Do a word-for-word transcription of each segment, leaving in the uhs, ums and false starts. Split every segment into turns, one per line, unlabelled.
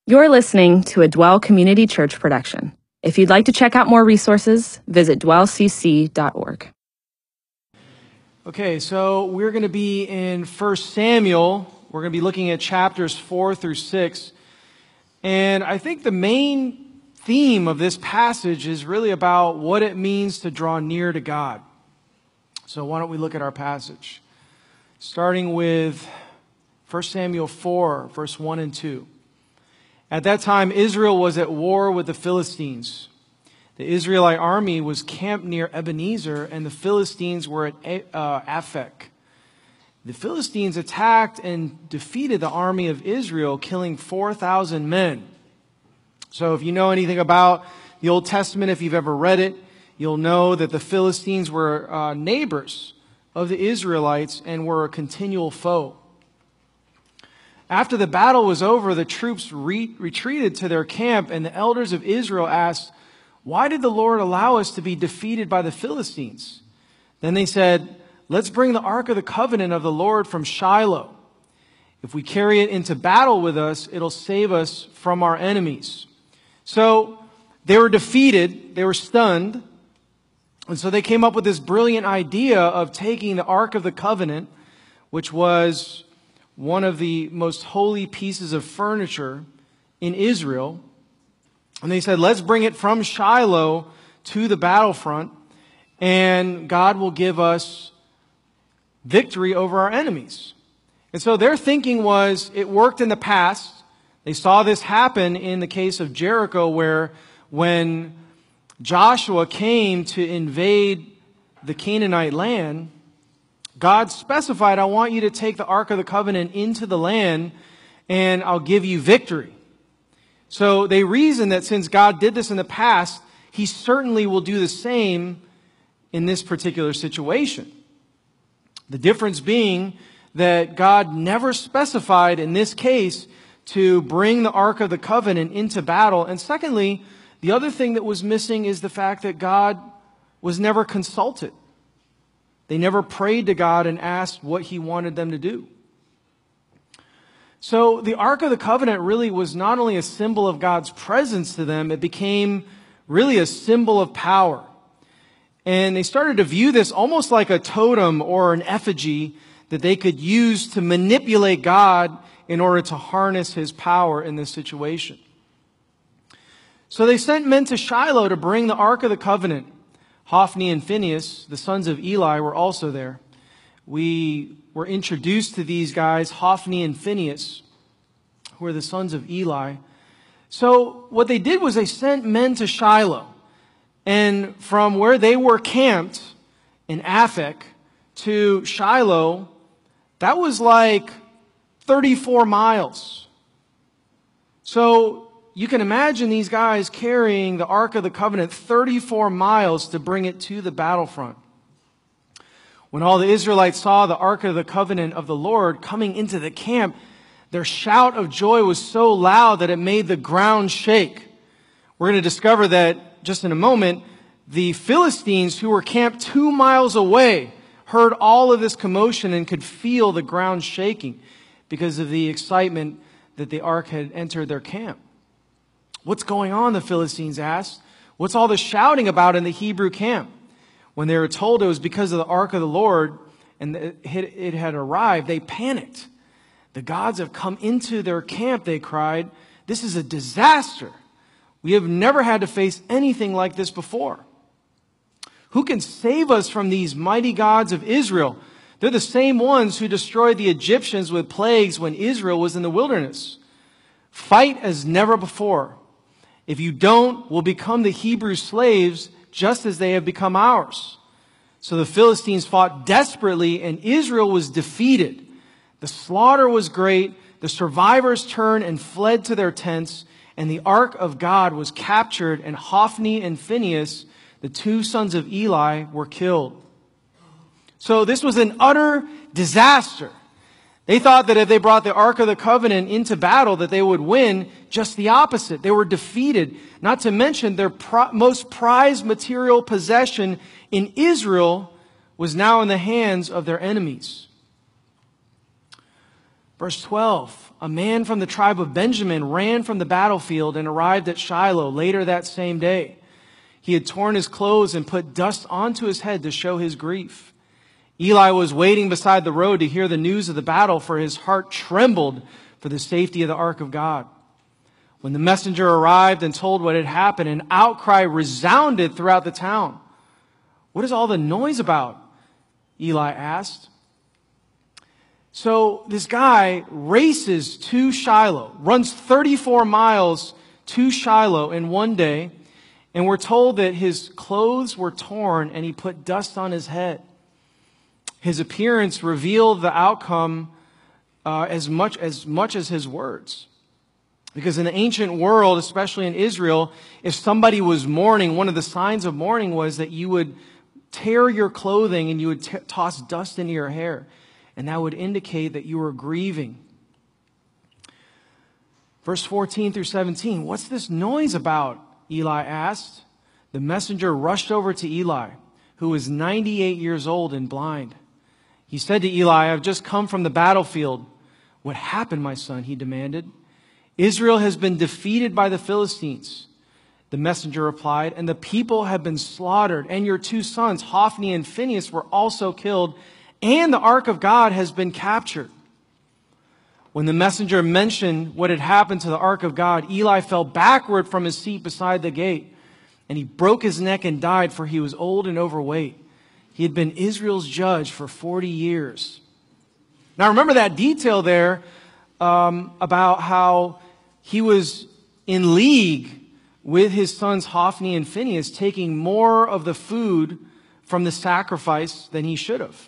You're listening to a Dwell Community Church production. If you'd like to check out more resources, visit dwell c c dot org.
Okay, so we're going to be in First Samuel. We're going to be looking at chapters four through six. And I think the main theme of this passage is really about what it means to draw near to God. So why don't we look at our passage? Starting with First Samuel four, verse one and two. At that time, Israel was at war with the Philistines. The Israelite army was camped near Ebenezer, and the Philistines were at uh, Aphek. The Philistines attacked and defeated the army of Israel, killing four thousand men. So if you know anything about the Old Testament, if you've ever read it, you'll know that the Philistines were uh, neighbors of the Israelites and were a continual foe. After the battle was over, the troops re- retreated to their camp, and the elders of Israel asked, "Why did the Lord allow us to be defeated by the Philistines?" Then they said, "Let's bring the Ark of the Covenant of the Lord from Shiloh. If we carry it into battle with us, it'll save us from our enemies." So they were defeated, they were stunned, and so they came up with this brilliant idea of taking the Ark of the Covenant, which was one of the most holy pieces of furniture in Israel. And they said, let's bring it from Shiloh to the battlefront, and God will give us victory over our enemies. And so their thinking was, it worked in the past. They saw this happen in the case of Jericho, where when Joshua came to invade the Canaanite land, God specified, I want you to take the Ark of the Covenant into the land, and I'll give you victory. So they reasoned that since God did this in the past, He certainly will do the same in this particular situation. The difference being that God never specified in this case to bring the Ark of the Covenant into battle. And secondly, the other thing that was missing is the fact that God was never consulted. They never prayed to God and asked what He wanted them to do. So the Ark of the Covenant really was not only a symbol of God's presence to them, it became really a symbol of power. And they started to view this almost like a totem or an effigy that they could use to manipulate God in order to harness His power in this situation. So they sent men to Shiloh to bring the Ark of the Covenant. Hophni and Phinehas, the sons of Eli, were also there. We were introduced to these guys, Hophni and Phinehas, who are the sons of Eli. So what they did was they sent men to Shiloh. And from where they were camped in Aphek to Shiloh, that was like thirty-four miles. So you can imagine these guys carrying the Ark of the Covenant thirty-four miles to bring it to the battlefront. When all the Israelites saw the Ark of the Covenant of the Lord coming into the camp, their shout of joy was so loud that it made the ground shake. We're going to discover that just in a moment. The Philistines, who were camped two miles away, heard all of this commotion and could feel the ground shaking because of the excitement that the Ark had entered their camp. "What's going on?" the Philistines asked. "What's all the shouting about in the Hebrew camp?" When they were told it was because of the Ark of the Lord and it had arrived, they panicked. "The gods have come into their camp," they cried. "This is a disaster. We have never had to face anything like this before. Who can save us from these mighty gods of Israel? They're the same ones who destroyed the Egyptians with plagues when Israel was in the wilderness. Fight as never before. If you don't, we'll become the Hebrew slaves just as they have become ours." So the Philistines fought desperately, and Israel was defeated. The slaughter was great. The survivors turned and fled to their tents, and the Ark of God was captured, and Hophni and Phinehas, the two sons of Eli, were killed. So this was an utter disaster. They thought that if they brought the Ark of the Covenant into battle, that they would win. Just the opposite. They were defeated. Not to mention their pro- most prized material possession in Israel was now in the hands of their enemies. Verse twelve, a man from the tribe of Benjamin ran from the battlefield and arrived at Shiloh later that same day. He had torn his clothes and put dust onto his head to show his grief. Eli was waiting beside the road to hear the news of the battle, for his heart trembled for the safety of the ark of God. When the messenger arrived and told what had happened, an outcry resounded throughout the town. "What is all the noise about?" Eli asked. So this guy races to Shiloh, runs thirty-four miles to Shiloh in one day, and we're told that his clothes were torn and he put dust on his head. His appearance revealed the outcome uh, as much as much as his words. Because in the ancient world, especially in Israel, if somebody was mourning, one of the signs of mourning was that you would tear your clothing and you would t- toss dust into your hair. And that would indicate that you were grieving. Verse fourteen through seventeen, "What's this noise about?" Eli asked. The messenger rushed over to Eli, who was ninety-eight years old and blind. He said to Eli, "I've just come from the battlefield." "What happened, my son?" he demanded. "Israel has been defeated by the Philistines." The messenger replied, "And the people have been slaughtered, and your two sons, Hophni and Phinehas, were also killed, and the ark of God has been captured." When the messenger mentioned what had happened to the ark of God, Eli fell backward from his seat beside the gate, and he broke his neck and died, for he was old and overweight. He had been Israel's judge for forty years. Now remember that detail there um, about how he was in league with his sons Hophni and Phinehas, taking more of the food from the sacrifice than he should have.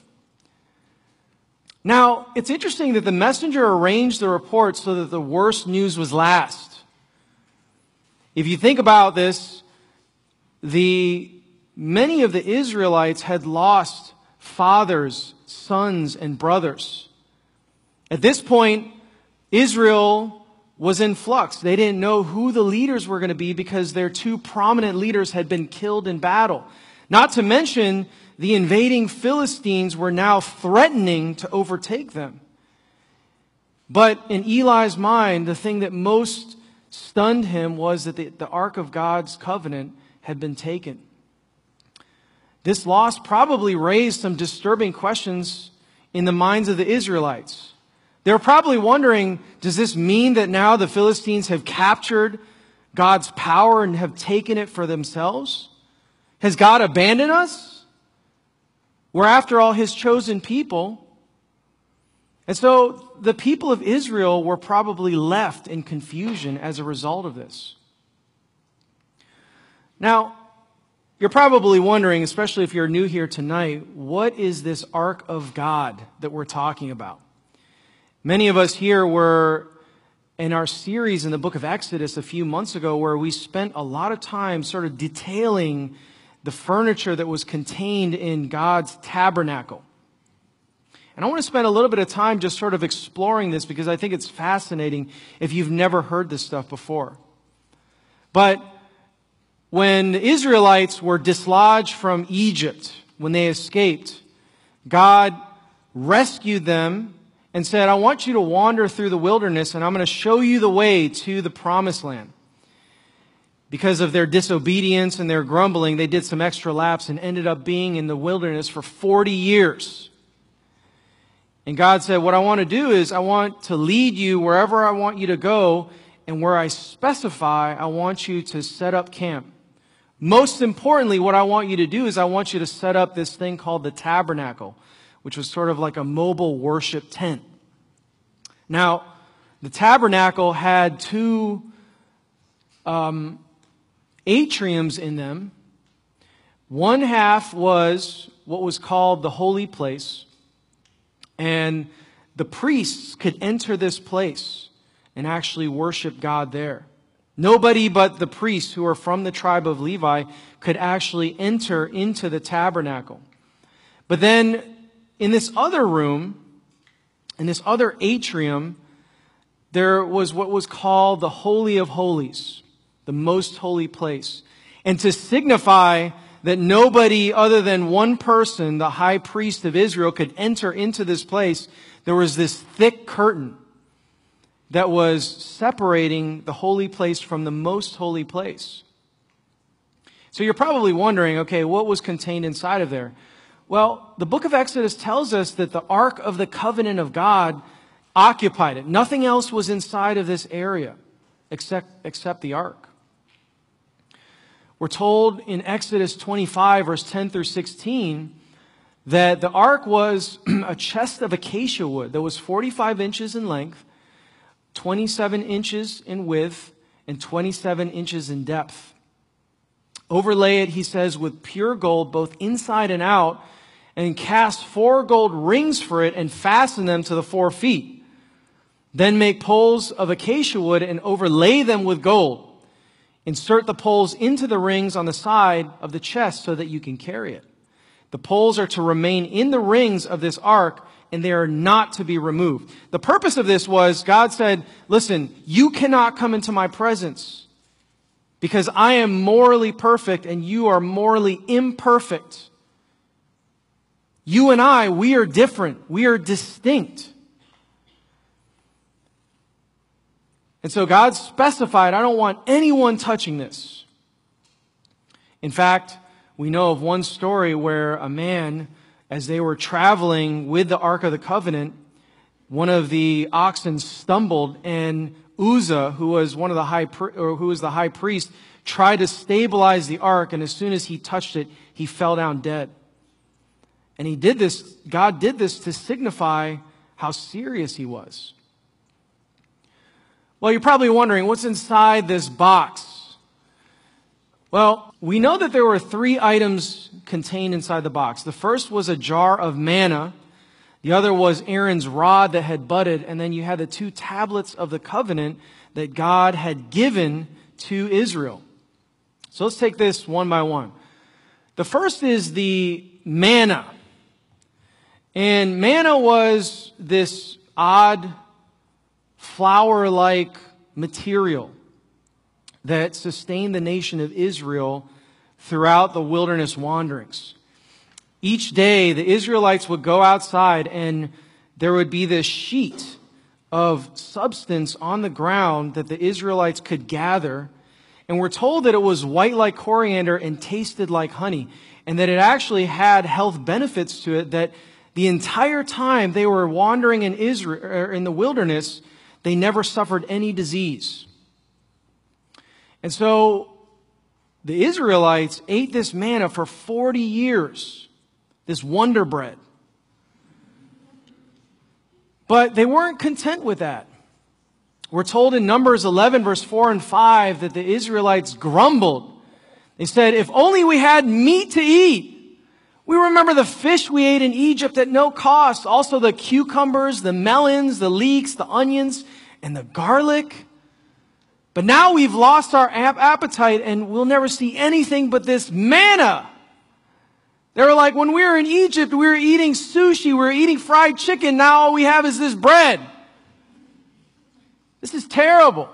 Now, it's interesting that the messenger arranged the report so that the worst news was last. If you think about this, the many of the Israelites had lost fathers, sons, and brothers. At this point, Israel was in flux. They didn't know who the leaders were going to be because their two prominent leaders had been killed in battle. Not to mention, the invading Philistines were now threatening to overtake them. But in Eli's mind, the thing that most stunned him was that the, the Ark of God's covenant had been taken. This loss probably raised some disturbing questions in the minds of the Israelites. They were probably wondering, does this mean that now the Philistines have captured God's power and have taken it for themselves? Has God abandoned us? We're, after all, His chosen people. And so the people of Israel were probably left in confusion as a result of this. Now, you're probably wondering, especially if you're new here tonight, what is this Ark of God that we're talking about? Many of us here were in our series in the book of Exodus a few months ago, where we spent a lot of time sort of detailing the furniture that was contained in God's tabernacle. And I want to spend a little bit of time just sort of exploring this because I think it's fascinating if you've never heard this stuff before. But when the Israelites were dislodged from Egypt, when they escaped, God rescued them and said, I want you to wander through the wilderness and I'm going to show you the way to the promised land. Because of their disobedience and their grumbling, they did some extra laps and ended up being in the wilderness for forty years. And God said, what I want to do is I want to lead you wherever I want you to go, and where I specify, I want you to set up camp. Most importantly, what I want you to do is I want you to set up this thing called the tabernacle, which was sort of like a mobile worship tent. Now, the tabernacle had two um, atriums in them. One half was what was called the holy place, and the priests could enter this place and actually worship God there. Nobody but the priests who are from the tribe of Levi could actually enter into the tabernacle. But then in this other room, in this other atrium, there was what was called the Holy of Holies, the most holy place. And to signify that nobody other than one person, the high priest of Israel, could enter into this place, there was this thick curtain. that was separating the holy place from the most holy place. So you're probably wondering, okay, what was contained inside of there? Well, the book of Exodus tells us that the Ark of the Covenant of God occupied it. Nothing else was inside of this area except, except the Ark. We're told in Exodus twenty-five, verse ten through sixteen, that the Ark was a chest of acacia wood that was forty-five inches in length, twenty-seven inches in width, and twenty-seven inches in depth. Overlay it, he says, with pure gold, both inside and out, and cast four gold rings for it and fasten them to the four feet. Then make poles of acacia wood and overlay them with gold. Insert the poles into the rings on the side of the chest so that you can carry it. The poles are to remain in the rings of this ark, and they are not to be removed. The purpose of this was, God said, listen, you cannot come into my presence because I am morally perfect and you are morally imperfect. You and I, we are different. We are distinct. And so God specified, I don't want anyone touching this. In fact, we know of one story where a man, as they were traveling with the Ark of the Covenant, one of the oxen stumbled, and Uzzah, who was one of the high, or who was the high priest, tried to stabilize the ark, and as soon as he touched it, he fell down dead. And he did this, God did this to signify how serious he was. Well, you're probably wondering, what's inside this box? Well, we know that there were three items contained inside the box. The first was a jar of manna. The other was Aaron's rod that had budded. And then you had the two tablets of the covenant that God had given to Israel. So let's take this one by one. The first is the manna. And manna was this odd flour-like material that sustained the nation of Israel throughout the wilderness wanderings. Each day, the Israelites would go outside and there would be this sheet of substance on the ground that the Israelites could gather. And we're told that it was white like coriander and tasted like honey, and that it actually had health benefits to it, that the entire time they were wandering in Israel, or in the wilderness, they never suffered any disease. And so the Israelites ate this manna for forty years, this wonder bread. But they weren't content with that. We're told in Numbers eleven, verse four and five, that the Israelites grumbled. They said, if only we had meat to eat. We remember the fish we ate in Egypt at no cost. Also the cucumbers, the melons, the leeks, the onions, and the garlic. But now we've lost our appetite and we'll never see anything but this manna. They were like, when we were in Egypt, we were eating sushi, we were eating fried chicken. Now all we have is this bread. This is terrible.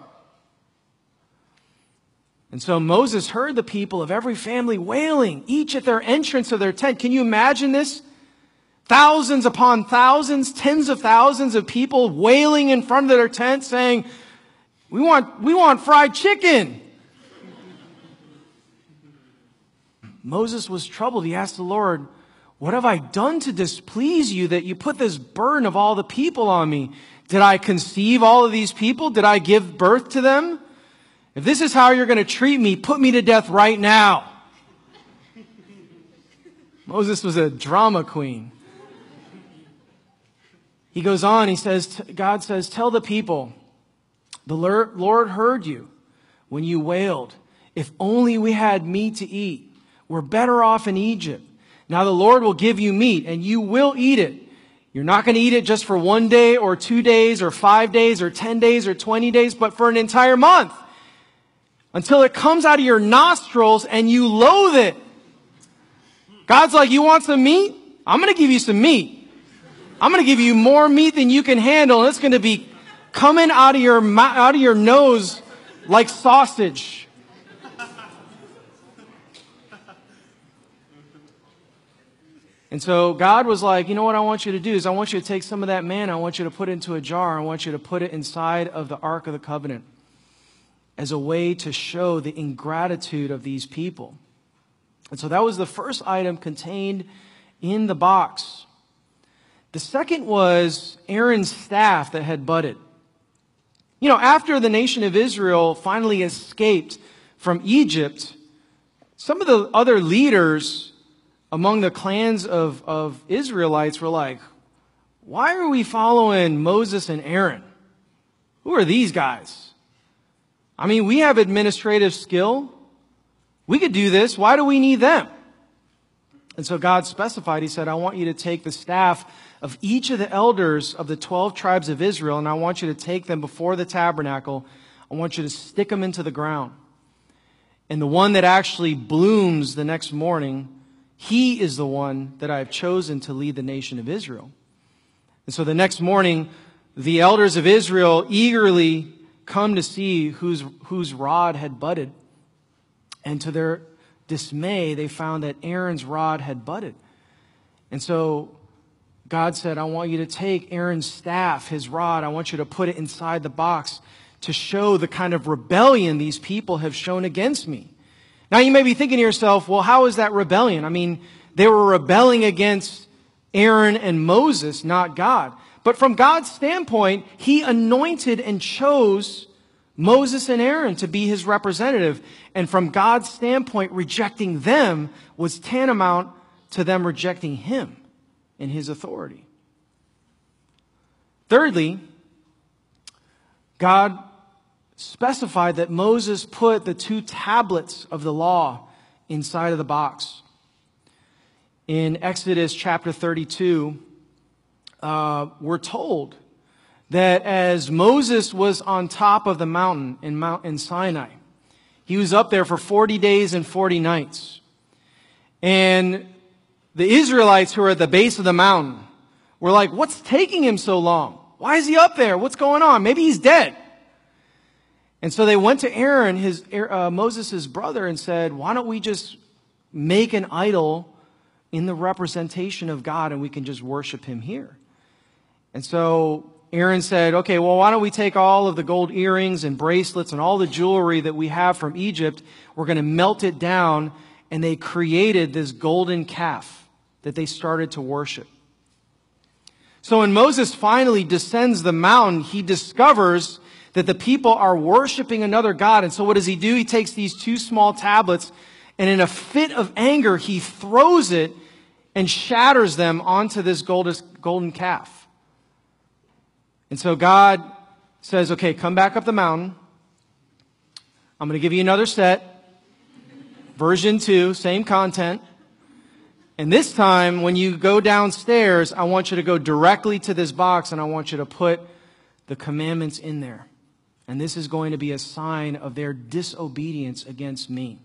And so Moses heard the people of every family wailing, each at their entrance of their tent. Can you imagine this? Thousands upon thousands, tens of thousands of people wailing in front of their tent saying, we want, we want fried chicken. Moses was troubled. He asked the Lord, what have I done to displease you that you put this burden of all the people on me? Did I conceive all of these people? Did I give birth to them? If this is how you're going to treat me, put me to death right now. Moses was a drama queen. He goes on, he says, God says, tell the people, the Lord heard you when you wailed. If only we had meat to eat. We're better off in Egypt. Now the Lord will give you meat and you will eat it. You're not going to eat it just for one day or two days or five days or ten days or twenty days, but for an entire month. Until it comes out of your nostrils and you loathe it. God's like, you want some meat? I'm going to give you some meat. I'm going to give you more meat than you can handle. And it's going to be coming out of your mouth, out of your nose like sausage. And so God was like, you know what I want you to do is I want you to take some of that manna, I want you to put it into a jar, I want you to put it inside of the Ark of the Covenant as a way to show the ingratitude of these people. And so that was the first item contained in the box. The second was Aaron's staff that had budded. You know, after the nation of Israel finally escaped from Egypt, some of the other leaders among the clans of, of Israelites were like, why are we following Moses and Aaron? Who are these guys? I mean, we have administrative skill. We could do this. Why do we need them? And so God specified, he said, I want you to take the staff of each of the elders of the twelve tribes of Israel, and I want you to take them before the tabernacle. I want you to stick them into the ground. And the one that actually blooms the next morning, he is the one that I have chosen to lead the nation of Israel. And so the next morning, the elders of Israel eagerly come to see whose, whose rod had budded. And to their dismay, they found that Aaron's rod had budded. And so God said, I want you to take Aaron's staff, his rod, I want you to put it inside the box to show the kind of rebellion these people have shown against me. Now you may be thinking to yourself, well, how is that rebellion? I mean, they were rebelling against Aaron and Moses, not God. But from God's standpoint, he anointed and chose Moses and Aaron to be his representative. And from God's standpoint, rejecting them was tantamount to them rejecting him and his authority. Thirdly, God specified that Moses put the two tablets of the law inside of the box. In Exodus chapter thirty-two, uh, we're told that as Moses was on top of the mountain in Mount in Sinai, he was up there for forty days and forty nights. And the Israelites who were at the base of the mountain were like, what's taking him so long? Why is he up there? What's going on? Maybe he's dead. And so they went to Aaron, his uh, Moses' brother, and said, why don't we just make an idol in the representation of God and we can just worship him here? And so Aaron said, okay, well, why don't we take all of the gold earrings and bracelets and all the jewelry that we have from Egypt, we're going to melt it down, and they created this golden calf that they started to worship. So when Moses finally descends the mountain, he discovers that the people are worshiping another god. And so what does he do? He takes these two small tablets, and in a fit of anger, he throws it and shatters them onto this golden calf. And so God says, okay, come back up the mountain. I'm going to give you another set. Version two, same content. And this time, when you go downstairs, I want you to go directly to this box, and I want you to put the commandments in there. And this is going to be a sign of their disobedience against me.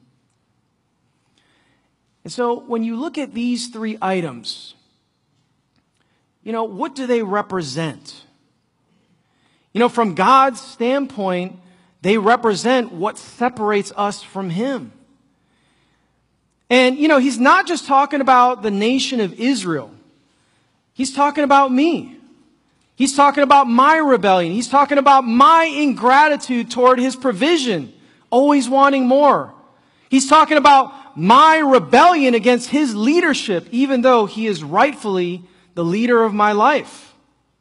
And so when you look at these three items, you know, what do they represent? You know, from God's standpoint, they represent what separates us from him. And, you know, he's not just talking about the nation of Israel. He's talking about me. He's talking about my rebellion. He's talking about my ingratitude toward his provision, always wanting more. He's talking about my rebellion against his leadership, even though he is rightfully the leader of my life.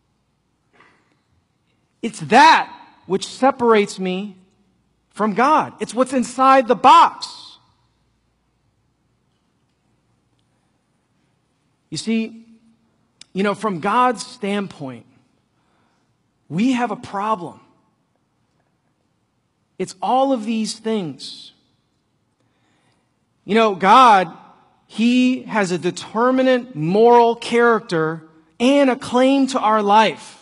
It's that which separates me from God. It's what's inside the box. You see, you know, from God's standpoint, we have a problem. It's all of these things. You know, God, he has a determinate moral character and a claim to our life.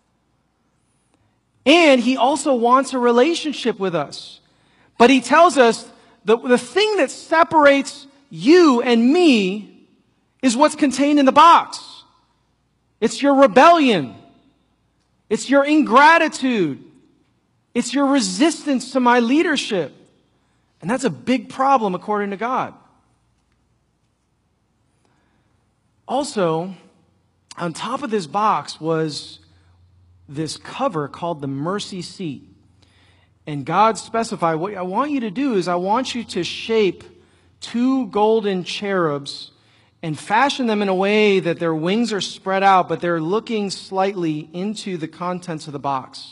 And he also wants a relationship with us. But he tells us the, the thing that separates you and me is what's contained in the box. It's your rebellion. It's your ingratitude. It's your resistance to my leadership. And that's a big problem according to God. Also, on top of this box was this cover called the mercy seat. And God specified, what I want you to do is I want you to shape two golden cherubs and fashion them in a way that their wings are spread out, but they're looking slightly into the contents of the box.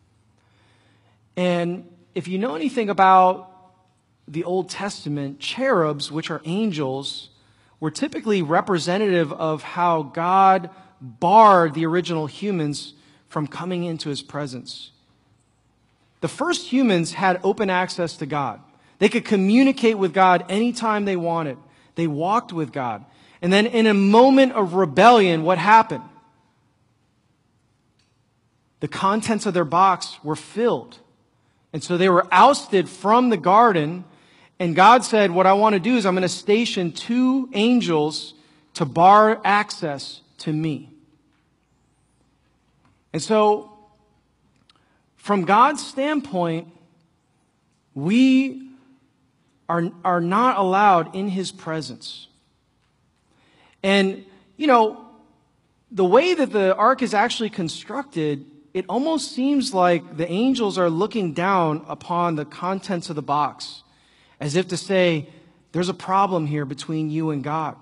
And if you know anything about the Old Testament, cherubs, which are angels, were typically representative of how God barred the original humans from coming into his presence. The first humans had open access to God. They could communicate with God anytime they wanted. They walked with God. And then in a moment of rebellion, what happened? The contents of their box were filled. And so they were ousted from the garden. And God said, what I want to do is I'm going to station two angels to bar access to me. And so, from God's standpoint, we are, are not allowed in his presence. And, you know, the way that the ark is actually constructed, it almost seems like the angels are looking down upon the contents of the box, as if to say, there's a problem here between you and God.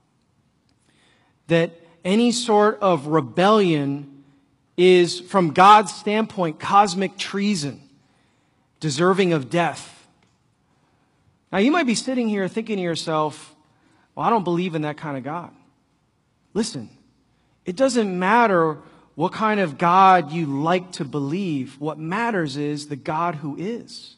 That any sort of rebellion is, from God's standpoint, cosmic treason, deserving of death. Now, you might be sitting here thinking to yourself, well, I don't believe in that kind of God. Listen, it doesn't matter what kind of God you like to believe. What matters is the God who is.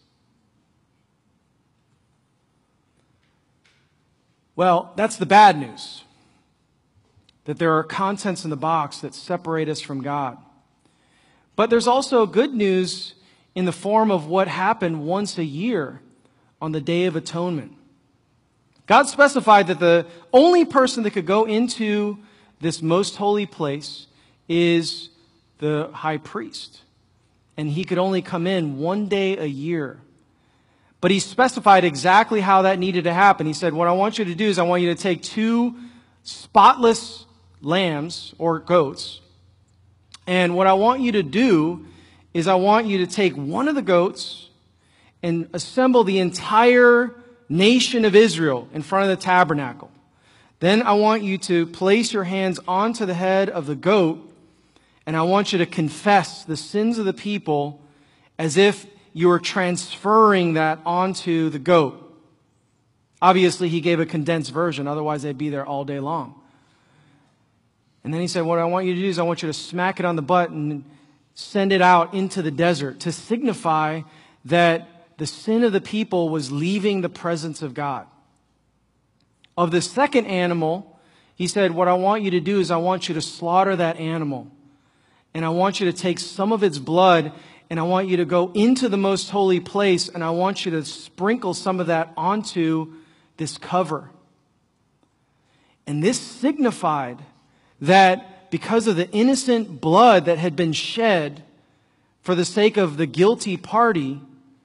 Well, that's the bad news. That there are contents in the box that separate us from God. But there's also good news in the form of what happened once a year on the Day of Atonement. God specified that the only person that could go into this most holy place is the high priest. And he could only come in one day a year. But he specified exactly how that needed to happen. He said, what I want you to do is I want you to take two spotless lambs or goats. And what I want you to do is I want you to take one of the goats and assemble the entire nation of Israel in front of the tabernacle. Then I want you to place your hands onto the head of the goat, and I want you to confess the sins of the people as if you were transferring that onto the goat. Obviously, he gave a condensed version, otherwise they'd be there all day long. And then he said, what I want you to do is I want you to smack it on the butt and send it out into the desert to signify that the sin of the people was leaving the presence of God. Of the second animal, he said, what I want you to do is I want you to slaughter that animal. And I want you to take some of its blood and I want you to go into the most holy place and I want you to sprinkle some of that onto this cover. And this signified that because of the innocent blood that had been shed for the sake of the guilty party,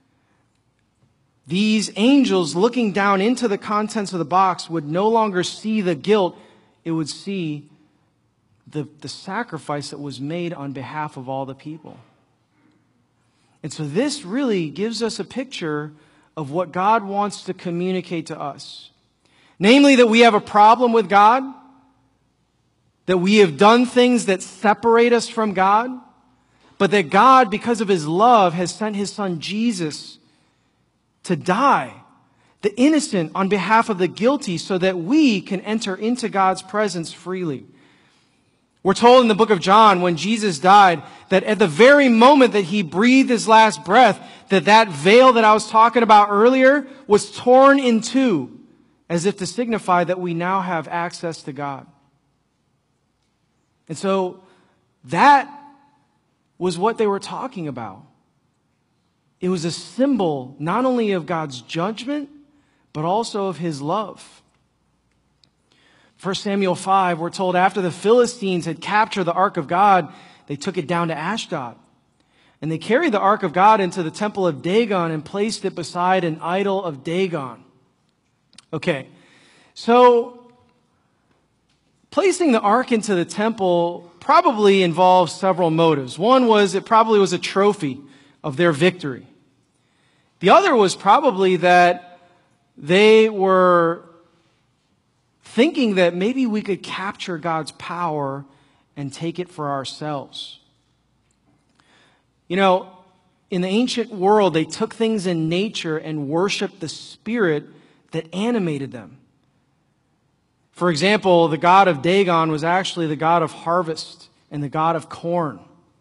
these angels looking down into the contents of the box would no longer see the guilt. It would see the, the sacrifice that was made on behalf of all the people. And so this really gives us a picture of what God wants to communicate to us. Namely, that we have a problem with God, that we have done things that separate us from God, but that God, because of his love, has sent his son Jesus to die, the innocent on behalf of the guilty, so that we can enter into God's presence freely. We're told in the book of John, when Jesus died, that at the very moment that he breathed his last breath, that that veil that I was talking about earlier was torn in two, as if to signify that we now have access to God. And so that was what they were talking about. It was a symbol not only of God's judgment, but also of his love. First Samuel five, we're told after the Philistines had captured the ark of God, they took it down to Ashdod. And they carried the ark of God into the temple of Dagon and placed it beside an idol of Dagon. Okay, so placing the ark into the temple probably involved several motives. One was it probably was a trophy of their victory. The other was probably that they were thinking that maybe we could capture God's power and take it for ourselves. You know, in the ancient world, they took things in nature and worshiped the spirit that animated them. For example, the god of Dagon was actually the god of harvest and the god of corn.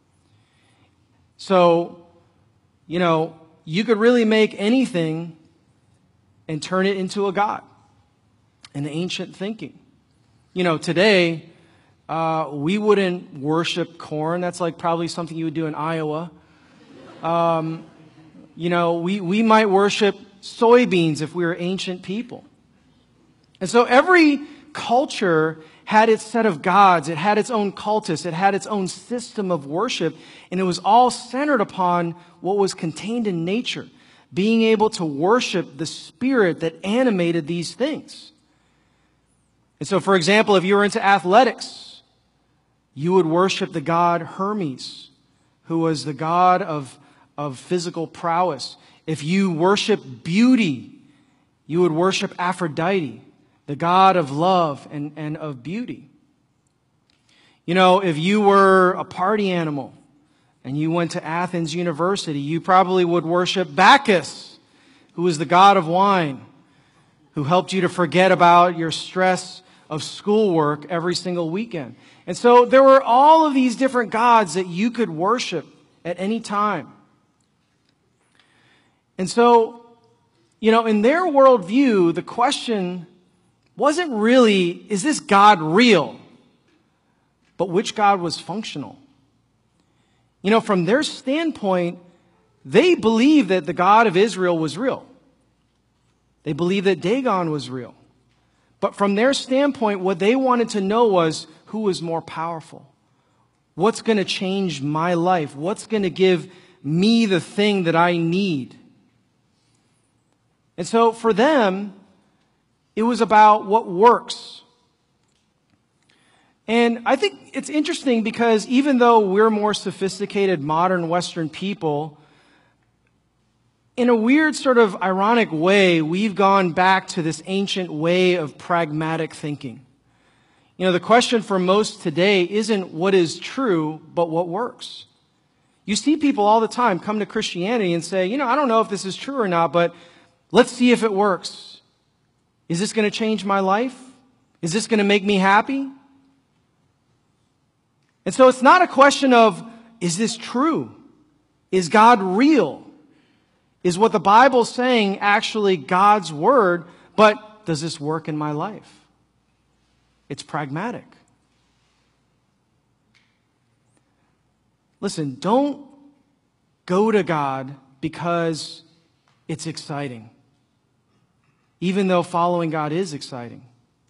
So, you know, you could really make anything and turn it into a god in the ancient thinking. You know, today, uh, we wouldn't worship corn. That's like probably something you would do in Iowa. Um, you know, we, we might worship soybeans if we were ancient people. And so every culture had its set of gods. It had its own cultists. It had its own system of worship. And it was all centered upon what was contained in nature, being able to worship the spirit that animated these things. And so, for example, if you were into athletics, you would worship the god Hermes, who was the god of, of physical prowess. If you worship beauty, you would worship Aphrodite, the god of love and, and of beauty. You know, if you were a party animal and you went to Athens University, you probably would worship Bacchus, who is the god of wine, who helped you to forget about your stress of schoolwork every single weekend. And so there were all of these different gods that you could worship at any time. And so, you know, in their worldview, the question wasn't really, is this God real? But which God was functional? You know, from their standpoint, they believed that the God of Israel was real. They believed that Dagon was real. But from their standpoint, what they wanted to know was who was more powerful. What's going to change my life? What's going to give me the thing that I need? And so for them, it was about what works. And I think it's interesting because even though we're more sophisticated modern Western people, in a weird sort of ironic way, we've gone back to this ancient way of pragmatic thinking. You know, the question for most today isn't what is true, but what works. You see people all the time come to Christianity and say, you know, I don't know if this is true or not, but let's see if it works. Is this going to change my life? Is this going to make me happy? And so it's not a question of, is this true? Is God real? Is what the Bible's saying actually God's word, but does this work in my life? It's pragmatic. Listen, don't go to God because it's exciting, even though following God is exciting.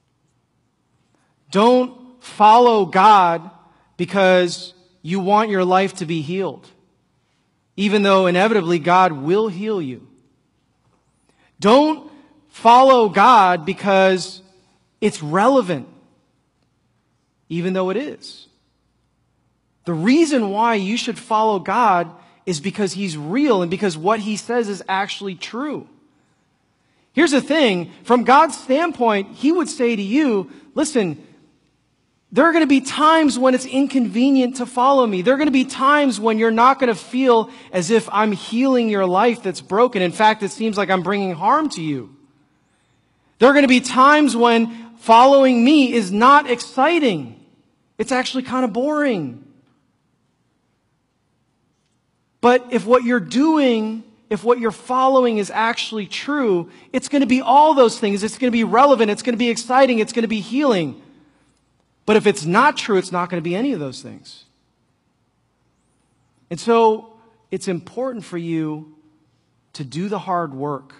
Don't follow God because you want your life to be healed, even though inevitably God will heal you. Don't follow God because it's relevant, even though it is. The reason why you should follow God is because He's real and because what He says is actually true. Here's the thing, from God's standpoint, He would say to you, listen, there are going to be times when it's inconvenient to follow me. There are going to be times when you're not going to feel as if I'm healing your life that's broken. In fact, it seems like I'm bringing harm to you. There are going to be times when following me is not exciting. It's actually kind of boring. But if what you're doing, if what you're following is actually true, it's going to be all those things. It's going to be relevant. It's going to be exciting. It's going to be healing. But if it's not true, it's not going to be any of those things. And so it's important for you to do the hard work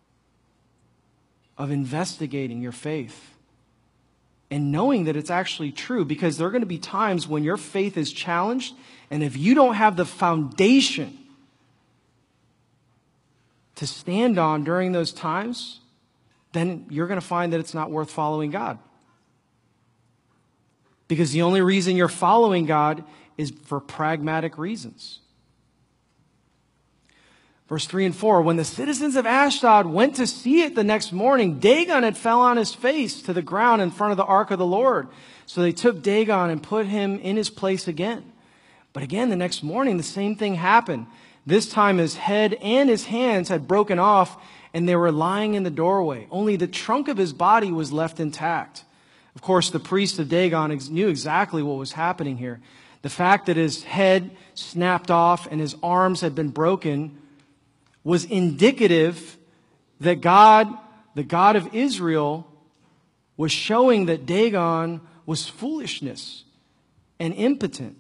of investigating your faith and knowing that it's actually true, because there are going to be times when your faith is challenged, and if you don't have the foundation to stand on during those times, then you're going to find that it's not worth following God. because the only reason you're following God is for pragmatic reasons. Verse three and four, when the citizens of Ashdod went to see it the next morning, Dagon had fell on his face to the ground in front of the ark of the Lord. So they took Dagon and put him in his place again. But again, the next morning, the same thing happened. This time his head and his hands had broken off, and they were lying in the doorway. Only the trunk of his body was left intact. Of course, the priest of Dagon knew exactly what was happening here. The fact that his head snapped off and his arms had been broken was indicative that God, the God of Israel, was showing that Dagon was foolishness and impotent.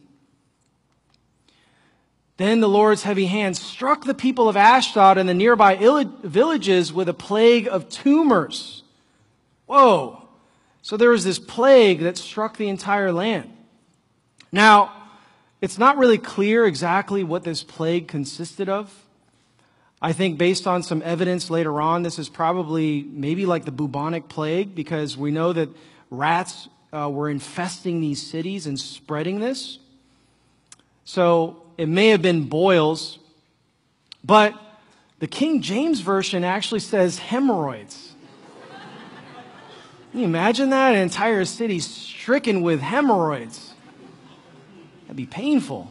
Then the Lord's heavy hand struck the people of Ashdod and the nearby villages with a plague of tumors. Whoa. So there was this plague that struck the entire land. Now, it's not really clear exactly what this plague consisted of. I think based on some evidence later on, this is probably maybe like the bubonic plague, because we know that rats uh, were infesting these cities and spreading this. So it may have been boils, but the King James Version actually says hemorrhoids. Can you imagine that? An entire city stricken with hemorrhoids. That'd be painful.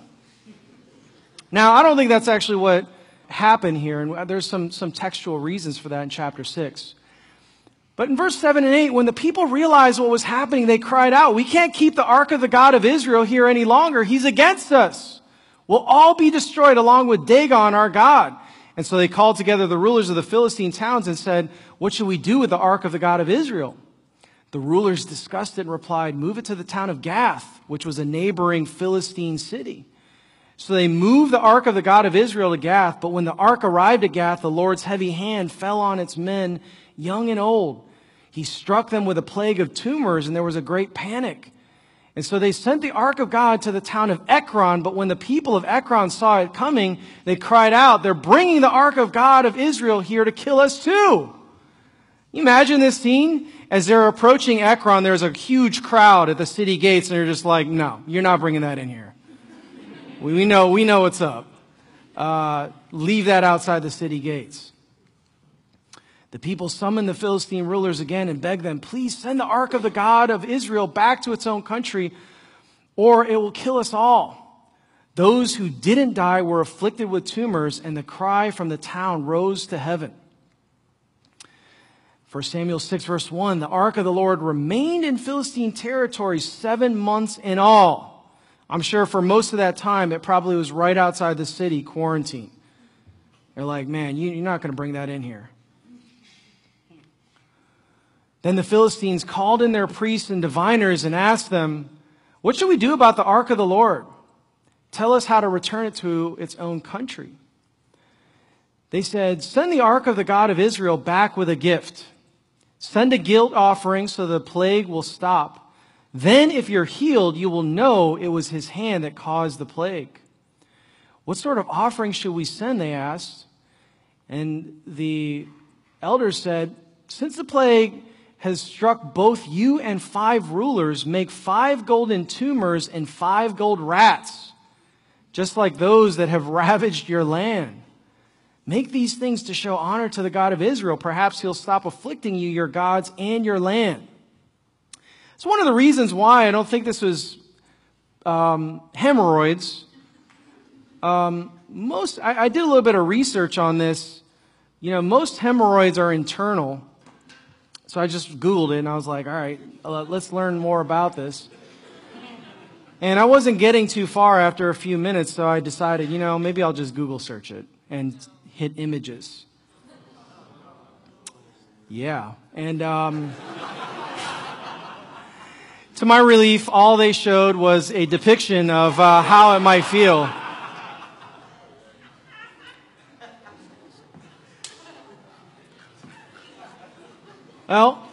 Now, I don't think that's actually what happened here, and there's some, some textual reasons for that in chapter six. But in verse seven and eight, when the people realized what was happening, they cried out, "We can't keep the ark of the God of Israel here any longer. He's against us. We'll all be destroyed along with Dagon, our God." And so they called together the rulers of the Philistine towns and said, "What should we do with the ark of the God of Israel?" The rulers discussed it and replied, "Move it to the town of Gath," which was a neighboring Philistine city. So they moved the ark of the God of Israel to Gath. But when the ark arrived at Gath, the Lord's heavy hand fell on its men, young and old. He struck them with a plague of tumors, and there was a great panic. And so they sent the ark of God to the town of Ekron. But when the people of Ekron saw it coming, they cried out, "They're bringing the ark of God of Israel here to kill us too." You imagine this scene? As they're approaching Ekron, there's a huge crowd at the city gates, and they're just like, "No, you're not bringing that in here. We know, we know what's up. Uh, leave that outside the city gates." The people summoned the Philistine rulers again and begged them, "Please send the ark of the God of Israel back to its own country, or it will kill us all." Those who didn't die were afflicted with tumors, and the cry from the town rose to heaven. First Samuel six, verse one, the ark of the Lord remained in Philistine territory seven months in all. I'm sure for most of that time, it probably was right outside the city, quarantine. They're like, "Man, you, you're not going to bring that in here." Then the Philistines called in their priests and diviners and asked them, "What should we do about the ark of the Lord? Tell us how to return it to its own country." They said, "Send the ark of the God of Israel back with a gift. Send a guilt offering so the plague will stop. Then if you're healed, you will know it was his hand that caused the plague." "What sort of offering should we send?" they asked. And the elders said, "Since the plague has struck both you and five rulers, make five golden tumors and five gold rats, just like those that have ravaged your land. Make these things to show honor to the God of Israel. Perhaps he'll stop afflicting you, your gods, and your land." It's one of the reasons why I don't think this was um, hemorrhoids. Um, most I, I did a little bit of research on this. You know, most hemorrhoids are internal. So I just Googled it, and I was like, all right, let's learn more about this. And I wasn't getting too far after a few minutes, so I decided, you know, maybe I'll just Google search it and hit images. Yeah. And um, to my relief, all they showed was a depiction of uh, how it might feel. Well,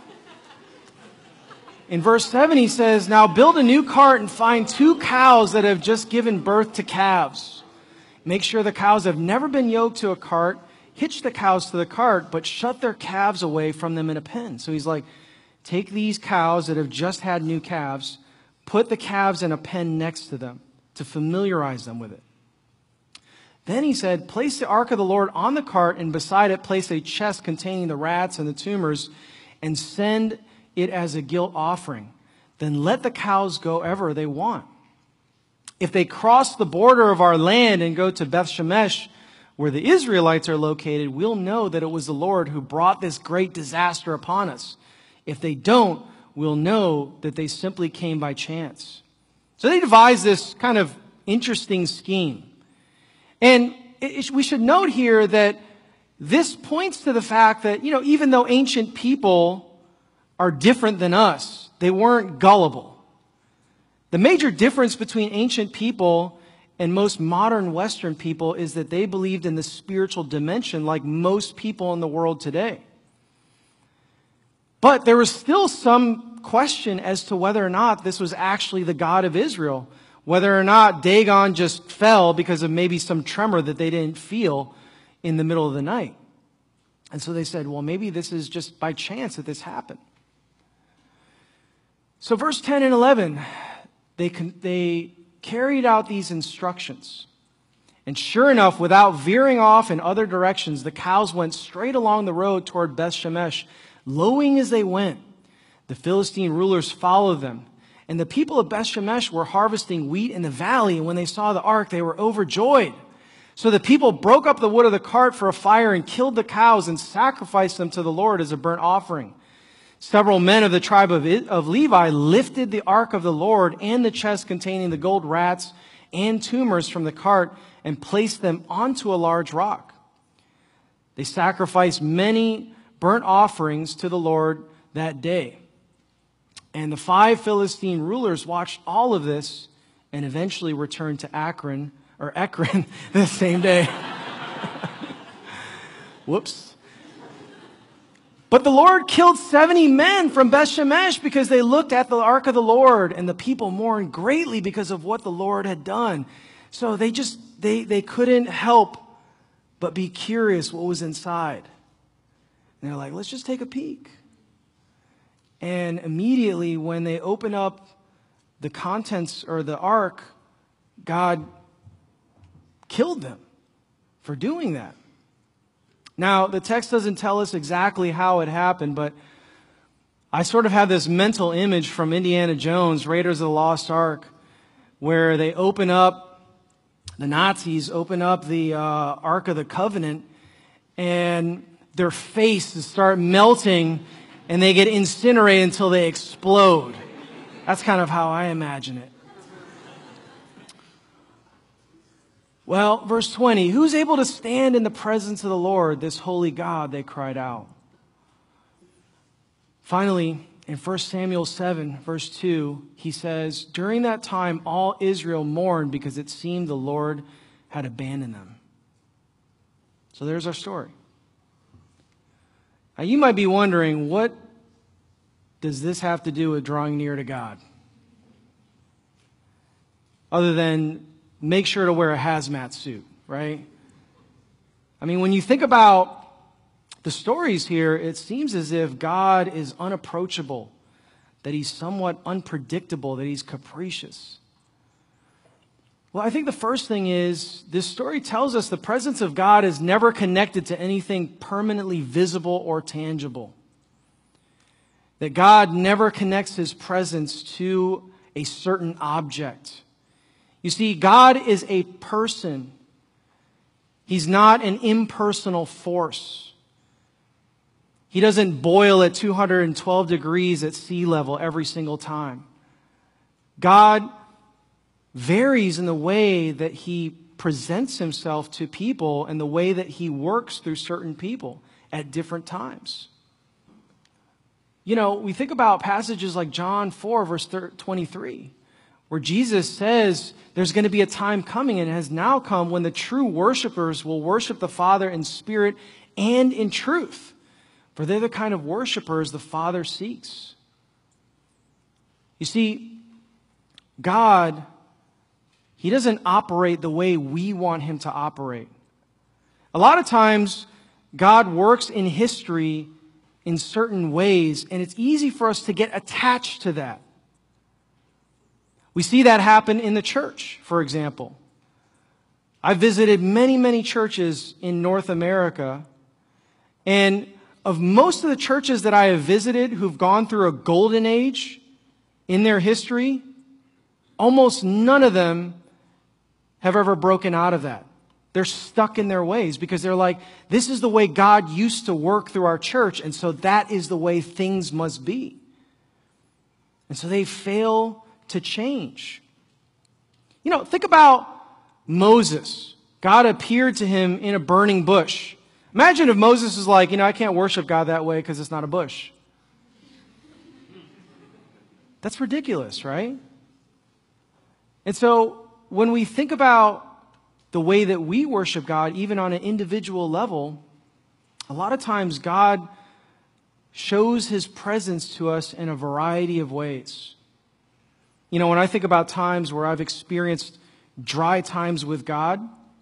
in verse seven he says, "Now build a new cart and find two cows that have just given birth to calves. Make sure the cows have never been yoked to a cart. Hitch the cows to the cart, but shut their calves away from them in a pen." So he's like, take these cows that have just had new calves, put the calves in a pen next to them to familiarize them with it. Then he said, place the ark of the Lord on the cart, and beside it place a chest containing the rats and the tumors, and send it as a guilt offering. Then let the cows go ever they want. If they cross the border of our land and go to Beth Shemesh, where the Israelites are located, we'll know that it was the Lord who brought this great disaster upon us. If they don't, we'll know that they simply came by chance. So they devised this kind of interesting scheme. And it, we should note here that this points to the fact that, you know, even though ancient people are different than us, they weren't gullible. The major difference between ancient people and most modern Western people is that they believed in the spiritual dimension like most people in the world today. But there was still some question as to whether or not this was actually the God of Israel, whether or not Dagon just fell because of maybe some tremor that they didn't feel in the middle of the night. And so they said, well, maybe this is just by chance that this happened. So verse ten and eleven, they, they carried out these instructions. And sure enough, without veering off in other directions, the cows went straight along the road toward Beth Shemesh, lowing as they went. The Philistine rulers followed them. And the people of Beth Shemesh were harvesting wheat in the valley, and when they saw the ark, they were overjoyed. So the people broke up the wood of the cart for a fire and killed the cows and sacrificed them to the Lord as a burnt offering. Several men of the tribe of, of Levi lifted the ark of the Lord and the chest containing the gold rats and tumors from the cart and placed them onto a large rock. They sacrificed many burnt offerings to the Lord that day. And the five Philistine rulers watched all of this and eventually returned to Akron, or Ekron, the same day. Whoops. But the Lord killed seventy men from Beth Shemesh because they looked at the ark of the Lord, and the people mourned greatly because of what the Lord had done. So they just, they, they couldn't help but be curious what was inside. And they're like, let's just take a peek. And immediately when they open up the contents or the ark, God killed them for doing that. Now, the text doesn't tell us exactly how it happened, but I sort of have this mental image from Indiana Jones, Raiders of the Lost Ark, where they open up, the Nazis open up the uh, Ark of the Covenant, and their faces start melting, and they get incinerated until they explode. That's kind of how I imagine it. Well, verse twenty, who's able to stand in the presence of the Lord, this holy God, they cried out. Finally, in First Samuel seven, verse two, he says, during that time, all Israel mourned because it seemed the Lord had abandoned them. So there's our story. Now, you might be wondering, what does this have to do with drawing near to God? Other than make sure to wear a hazmat suit, right? I mean, when you think about the stories here, it seems as if God is unapproachable, that he's somewhat unpredictable, that he's capricious. Well, I think the first thing is this story tells us the presence of God is never connected to anything permanently visible or tangible. That God never connects his presence to a certain object. You see, God is a person. He's not an impersonal force. He doesn't boil at two hundred twelve degrees at sea level every single time. God varies in the way that he presents himself to people and the way that he works through certain people at different times. You know, we think about passages like John four, verse twenty-three, where Jesus says there's going to be a time coming, and it has now come, when the true worshipers will worship the Father in spirit and in truth. For they're the kind of worshipers the Father seeks. You see, God, he doesn't operate the way we want him to operate. A lot of times, God works in history in certain ways, and it's easy for us to get attached to that. We see that happen in the church, for example. I've visited many, many churches in North America, and of most of the churches that I have visited who've gone through a golden age in their history, almost none of them have ever broken out of that. They're stuck in their ways because they're like, this is the way God used to work through our church, and so that is the way things must be. And so they fail to change. You know, think about Moses. God appeared to him in a burning bush. Imagine if Moses is like, you know, I can't worship God that way because it's not a bush. That's ridiculous, right? And so when we think about the way that we worship God, even on an individual level, a lot of times God shows his presence to us in a variety of ways. You know, when I think about times where I've experienced dry times with God,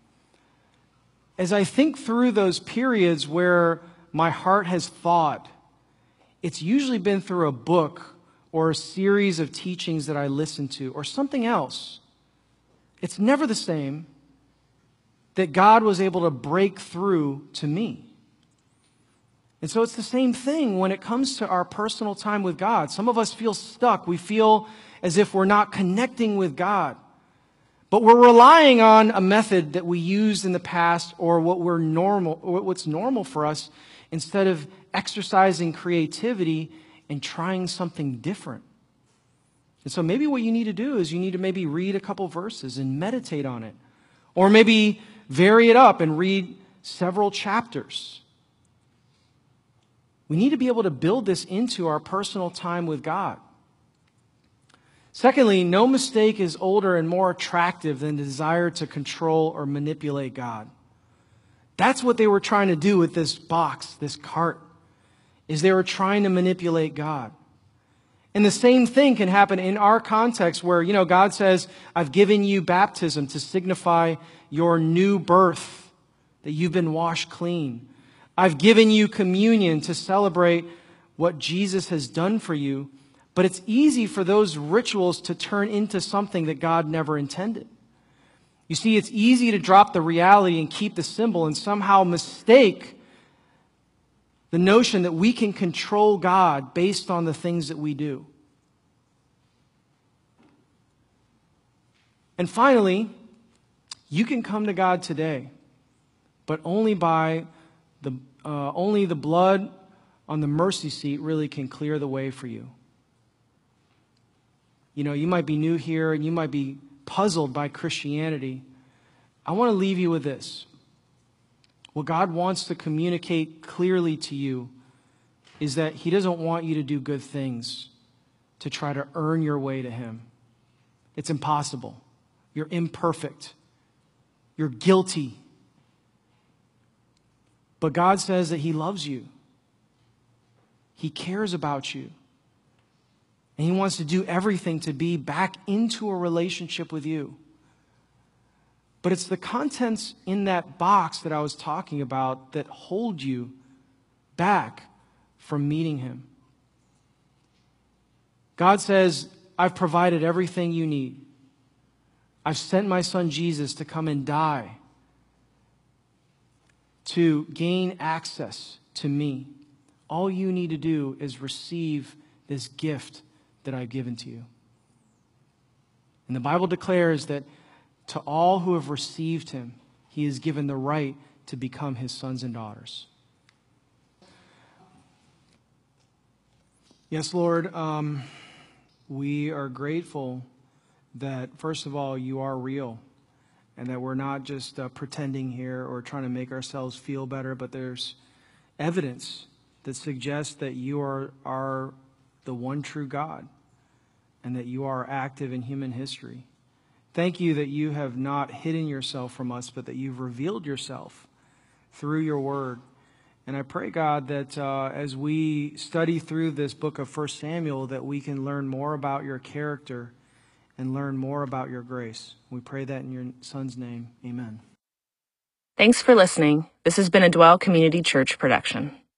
as I think through those periods where my heart has thawed, it's usually been through a book or a series of teachings that I listened to or something else. It's never the same that God was able to break through to me. And so it's the same thing when it comes to our personal time with God. Some of us feel stuck. We feel as if we're not connecting with God. But we're relying on a method that we used in the past or what we're normal, or what's normal for us, instead of exercising creativity and trying something different. And so maybe what you need to do is you need to maybe read a couple verses and meditate on it. Or maybe vary it up and read several chapters. We need to be able to build this into our personal time with God. Secondly, no mistake is older and more attractive than the desire to control or manipulate God. That's what they were trying to do with this box, this cart, is they were trying to manipulate God. And the same thing can happen in our context where, you know, God says, I've given you baptism to signify your new birth, that you've been washed clean. I've given you communion to celebrate what Jesus has done for you. But it's easy for those rituals to turn into something that God never intended. You see, it's easy to drop the reality and keep the symbol and somehow mistake the notion that we can control God based on the things that we do. And finally, you can come to God today, but only by the uh, only the blood on the mercy seat really can clear the way for you. You know, you might be new here and you might be puzzled by Christianity. I want to leave you with this. What God wants to communicate clearly to you is that He doesn't want you to do good things to try to earn your way to Him. It's impossible. You're imperfect. You're guilty. But God says that He loves you. He cares about you. And He wants to do everything to be back into a relationship with you. But it's the contents in that box that I was talking about that hold you back from meeting Him. God says, I've provided everything you need. I've sent my Son Jesus to come and die to gain access to me. All you need to do is receive this gift that I've given to you. And the Bible declares that to all who have received Him, He is given the right to become His sons and daughters. Yes, Lord, um, we are grateful that, first of all, you are real and that we're not just uh, pretending here or trying to make ourselves feel better, but there's evidence that suggests that you are, are the one true God and that you are active in human history. Thank you that you have not hidden yourself from us, but that you've revealed yourself through your word. And I pray, God, that uh, as we study through this book of First Samuel, that we can learn more about your character and learn more about your grace. We pray that in your Son's name. Amen.
Thanks for listening. This has been a Dwell Community Church production.